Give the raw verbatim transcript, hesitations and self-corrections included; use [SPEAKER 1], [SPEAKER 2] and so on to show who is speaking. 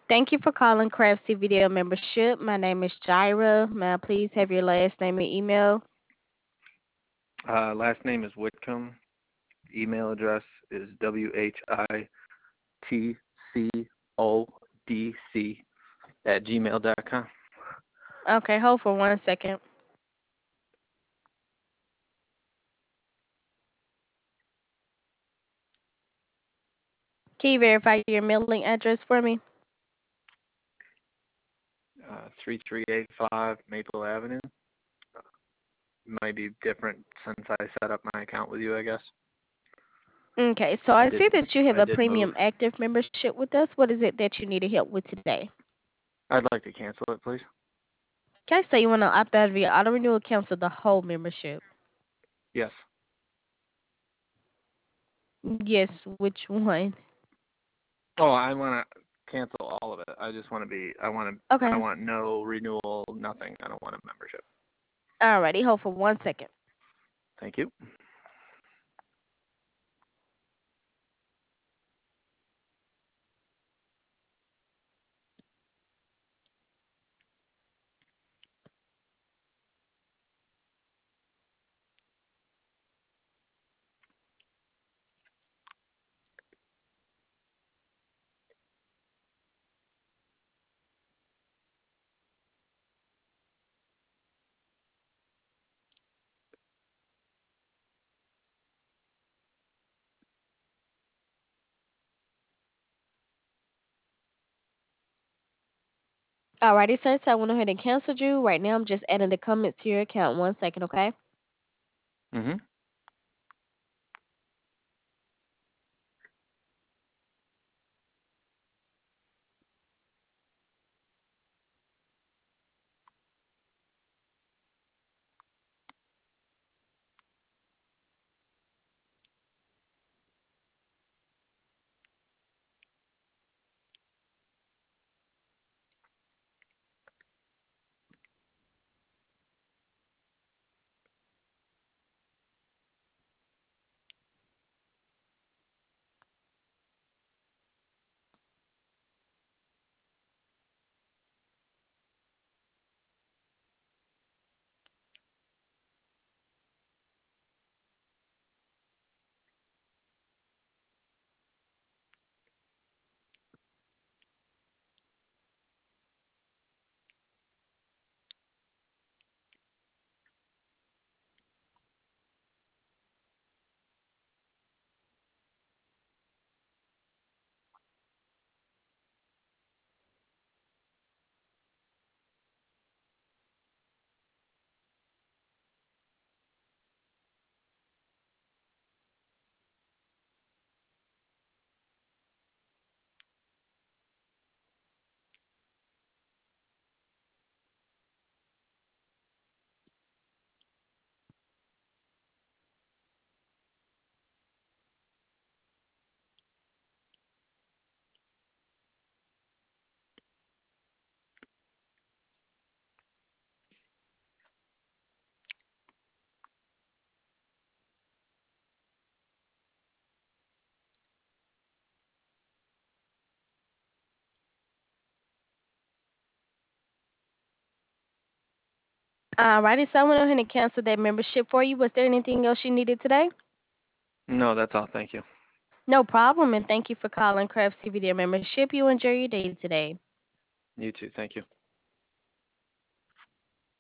[SPEAKER 1] Thank you for calling Craftsy Video Membership. My name is Jaira. May I please have your last name and email?
[SPEAKER 2] Uh, last name is Whitcomb. Email address is W H I T C O D C at gmail dot com.
[SPEAKER 1] Okay, hold for one second. Can you verify your mailing address for me?
[SPEAKER 2] Uh, three three eight five Maple Avenue. Might be different since I set up my account with you, I guess.
[SPEAKER 1] Okay, so
[SPEAKER 2] I
[SPEAKER 1] I
[SPEAKER 2] did
[SPEAKER 1] see that you have
[SPEAKER 2] I
[SPEAKER 1] a
[SPEAKER 2] did move.
[SPEAKER 1] premium active membership with us. What is it that you needed help with today?
[SPEAKER 2] I'd like to cancel it, please.
[SPEAKER 1] Okay, so you want to opt out of your auto renewal, cancel the whole membership?
[SPEAKER 2] Yes.
[SPEAKER 1] Yes, which one?
[SPEAKER 2] Oh, I want to cancel all of it. I just want to be. I want to. I
[SPEAKER 1] Okay,
[SPEAKER 2] want no renewal, nothing. I don't want a membership.
[SPEAKER 1] alrighty, hold for one second.
[SPEAKER 2] Thank you.
[SPEAKER 1] Alrighty, sir, so I went ahead and canceled you. Right now, I'm just adding the comments to your account. One second, okay?
[SPEAKER 2] Mhm.
[SPEAKER 1] Alrighty, so I went ahead and canceled that membership for you. Was there anything else you needed today?
[SPEAKER 2] No, that's all. Thank you.
[SPEAKER 1] No problem, and thank you for calling Craft C V D membership. You enjoy your day today.
[SPEAKER 2] You too. Thank you.